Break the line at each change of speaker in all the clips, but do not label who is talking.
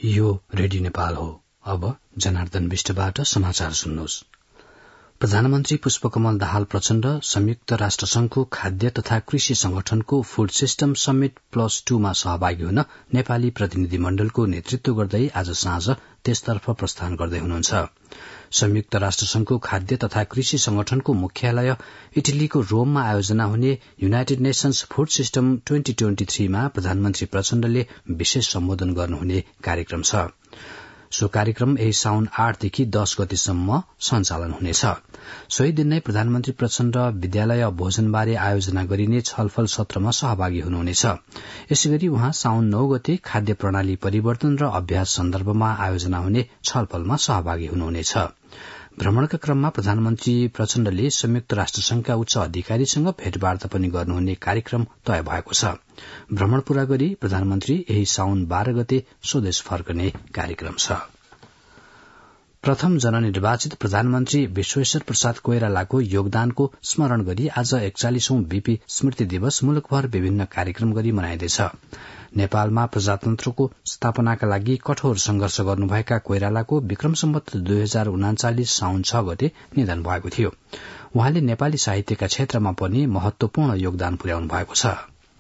यो रेडियो नेपाल हो। अब जनार्दन विष्टबाट समाचार सुन्नुहोस्। प्रधानमन्त्री पुष्पकमल दाहाल प्रचण्ड संयुक्त राष्ट्र संघको खाद्य तथा कृषि संगठनको फूड सिस्टम समिट +2 मा सहभागी हुन नेपाली प्रतिनिधि मण्डलको नेतृत्व गर्दै आज साँझ त्यसतर्फ प्रस्थान गर्दै हुनुहुन्छ। संयुक्त राष्ट्र संघको खाद्य तथा कृषि संगठनको मुख्यालय इटलीको रोममा आयोजना हुने युनाइटेड नेशन्स फूड सिस्टम 2023 मा प्रधानमन्त्री प्रचण्डले विशेष सम्बोधन गर्नुहुने कार्यक्रम छ। सो कार्यक्रम यही साउन 8 देखि 10 गतेसम्म सञ्चालन हुनेछ। सोही दिन नै प्रधानमन्त्री प्रचण्ड विद्यालय भोजनबारे आयोजना गरिने छलफल सत्रमा सहभागी हुनुहुनेछ। यसैगरी उहाँ साउन 9 गते खाद्य प्रणाली परिवर्तन र अभ्यास सन्दर्भमा आयोजना हुने छलफलमा सहभागी हुनुहुनेछ। भ्रमणका क्रममा प्रधानमन्त्री प्रचण्डले संयुक्त राष्ट्र संघका उच्च अधिकारीसँग भेटवार्ता पनि गर्नुहुने कार्यक्रम तय भएको छ। भ्रमण पूरा गरी प्रधानमन्त्री यही साउन 12 गते स्वदेश फर्कने कार्यक्रम छ। प्रथम जननिर्वाचित प्रधानमन्त्री विश्वेश्वर प्रसाद कोइरालाको योगदानको स्मरण गरी आज 41औं बीपी स्मृति दिवस मुलुकभर विभिन्न कार्यक्रम गरी मनाइँदैछ। नेपालमा प्रजातन्त्रको स्थापनाका लागि कठोर संघर्ष गर्नुभएका कोइरालाको विक्रम सम्वत 2039 साउन 6 गते निधन भएको थियो। उहाँले नेपाली साहित्यका क्षेत्रमा पनि महत्वपूर्ण योगदान पुर्याउनु भएको छ।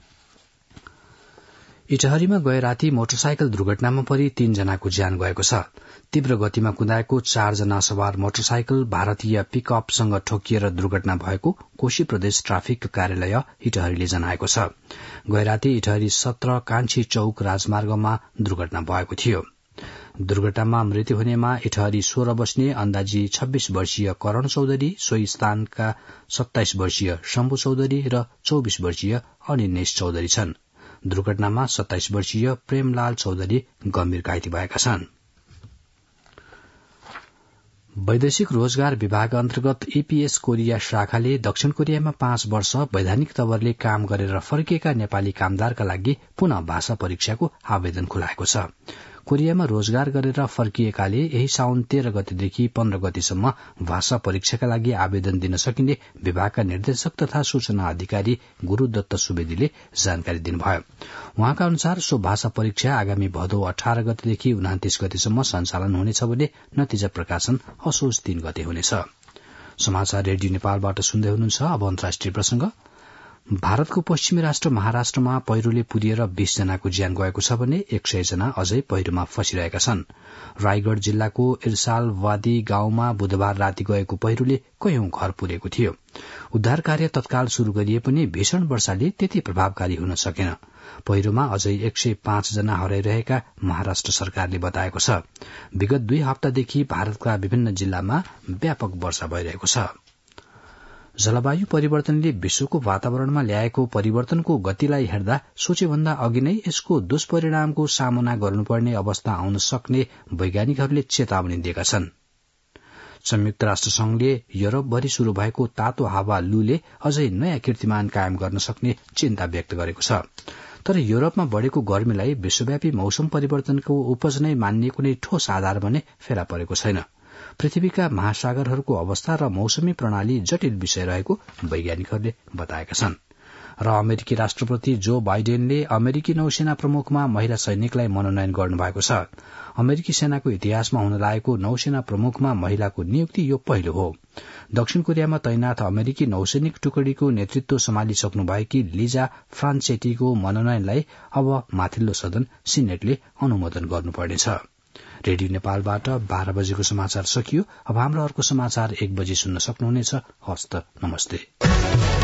इटहरीमा गए राती मोटरसाइकल दुर्घटनामा परि 3 जनाको ज्यान गएको छ। तीव्र गतिमा कुदाएको 4 जना सवार मोटरसाइकल भारतीय पिकअपसँग ठोकिएर दुर्घटना भएको कोशी प्रदेश ट्राफिक कार्यालय इटहरीले जनाएको छ। गए राती इटहरी 17 कान्छी चौक राजमार्गमा दुर्घटना भएको थियो। दुर्घटनामा मृत्यु हुनेमा इटहरी 16 बस्ने अन्दाजी 26 वर्षीय करण चौधरी, सोही स्थानका 27 वर्षीय शम्भु चौधरी र 24 वर्षीय अनिनेश चौधरी छन्। दुर्घटनामा 27 वर्षीय प्रेमलाल चौधरी गम्भीर घाइते भएका छन्। वैदेशिक रोजगार विभाग अन्तर्गत ईपीएस कोरिया शाखाले दक्षिण कोरियामा 5 वर्ष वैधानिक तवरले काम गरेर फर्किएका नेपाली कामदारका लागि पुनः भाषा परीक्षाको आवेदन खुलाएको छ। कोरियामा रोजगार गरेर फर्किएकाले यही साउन 13 गतेदेखि 15 गतेसम्म भाषा परीक्षाका लागि आवेदन दिन सकिने विभागका निर्देशक तथा सूचना अधिकारी गुरूदत्त सुवेदीले जानकारी दिनुभयो। उहाँका अनुसार सो भाषा परीक्षा आगामी भदौ 18 गतेदेखि 29 गतेसम्म सञ्चालन हुनेछ भने नतिजा प्रकाशन असोज 3 गते हुनेछ। समाचार रेडियो नेपालबाट सुन्दै हुनुहुन्छ। अब अन्तर्राष्ट्रिय प्रसंग। भारतको पश्चिमी राष्ट्र महाराष्ट्रमा पहिरोले पुरिएर 20 जनाको ज्यान गएको छ भने 100 जना अझै पहिरोमा फँसिरहेका छन्। रायगढ़ जिल्लाको इर्सालवादी गाउँमा बुधबार राति गएको पहिरोले कयौं घर पुरेको थियो। उद्धार कार्य तत्काल शुरू गरिए पनि भीषण वर्षाले त्यति प्रभावकारी हुन सकेन। पहिरोमा अझै 105 जना हराइरहेका महाराष्ट्र सरकारले बताएको छ। विगत 2 हप्तादेखि भारतका विभिन्न जिल्लामा व्यापक वर्षा भइरहेको छ। जलवायु परिवर्तनले विश्वको वातावरणमा ल्याएको परिवर्तनको गतिलाई हेर्दा सोचेभन्दा अघि नै यसको दुष्परिणामको सामना गर्नुपर्ने अवस्था आउन सक्ने वैज्ञानिकहरूले चेतावनी दिएका छन्। संयुक्त राष्ट्र संघले युरोपभरि शुरू भएको तातो हावा लूले अझै नयाँ कीर्तिमान कायम गर्न सक्ने चिन्ता व्यक्त गरेको छ। तर युरोपमा बढ़ेको गर्मीलाई विश्वव्यापी मौसम परिवर्तनको उपज नै मान्ने कुनै ठोस आधार भने फेला परेको छैन। पृथ्वीका महासागरहरूको अवस्था र मौसमी प्रणाली जटिल विषय रहेको वैज्ञानिकहरूले बताएका छन्। र अमेरिकी राष्ट्रपति जो बाइडेनले अमेरिकी नौसेना प्रमुखमा महिला सैनिकलाई मनोनयन गर्नुभएको छ। अमेरिकी सेनाको इतिहासमा हुन लागेको नौसेना प्रमुखमा महिलाको नियुक्ति यो पहिलो हो। दक्षिण कोरियामा तैनाथ अमेरिकी नौसैनिक टुकडीको नेतृत्व सम्हालिसक्नुभएकी लिजा फ्रान्सेटीको मनोनयनलाई अब माथिल्लो सदन सिनेटले अनुमोदन गर्नुपर्नेछ। रेडियो नेपालबाट 12 बजेको समाचार सकियो। अब हाम्रो अर्को समाचार 1 बजे सुन्न सक्नुहुनेछ। हस्त नमस्ते।